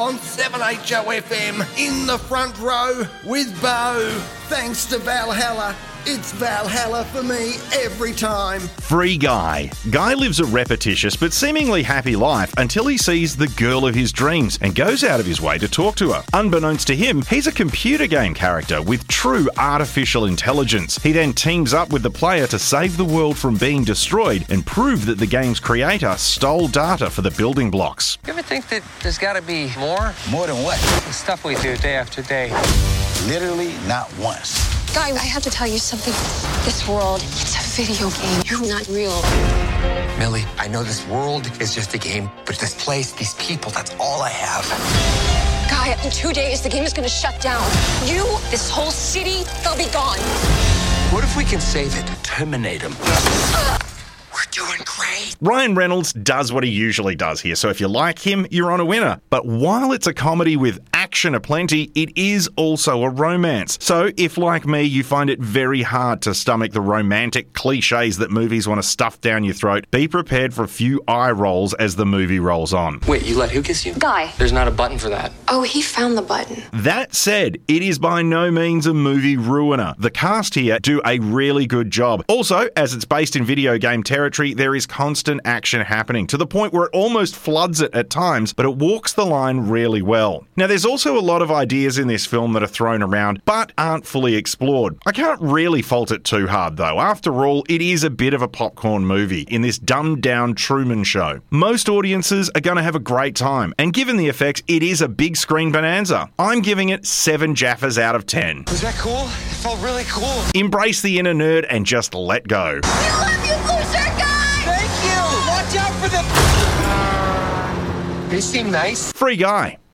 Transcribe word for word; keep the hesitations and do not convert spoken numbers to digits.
on seven H O F M in the front row with Bo. Thanks to Valhalla. It's Valhalla for me every time. Free Guy. Guy lives a repetitious but seemingly happy life until he sees the girl of his dreams and goes out of his way to talk to her. Unbeknownst to him, he's a computer game character with true artificial intelligence. He then teams up with the player to save the world from being destroyed and prove that the game's creator stole data for the building blocks. You ever think that there's got to be more? More than what? The stuff we do day after day. Literally not once. Guy, I have to tell you something. This world, it's a video game. You're not real. Millie, I know this world is just a game, but this place, these people, that's all I have. Guy, in two days, the game is going to shut down. You, this whole city, they'll be gone. What if we can save it? Terminate them. Uh, we're doing great. Ryan Reynolds does what he usually does here, so if you like him, you're on a winner. But while it's a comedy with action aplenty, it is also a romance. So if, like me, you find it very hard to stomach the romantic cliches that movies want to stuff down your throat, be prepared for a few eye rolls as the movie rolls on. Wait, you let who kiss you? Guy. There's not a button for that. Oh, he found the button. That said, it is by no means a movie ruiner. The cast here do a really good job. Also, as it's based in video game territory, there is constant action happening to the point where it almost floods it at times, but it walks the line really well. Now, there's also a lot of ideas in this film that are thrown around, but aren't fully explored. I can't really fault it too hard, though. After all, it is a bit of a popcorn movie in this dumbed-down Truman Show. Most audiences are going to have a great time, and given the effects, it is a big screen bonanza. I'm giving it seven Jaffas out of ten. Was that cool? It felt really cool. Embrace the inner nerd and just let go. I love you, loser guy! Thank you! Watch out for the... They seem nice. Free Guy.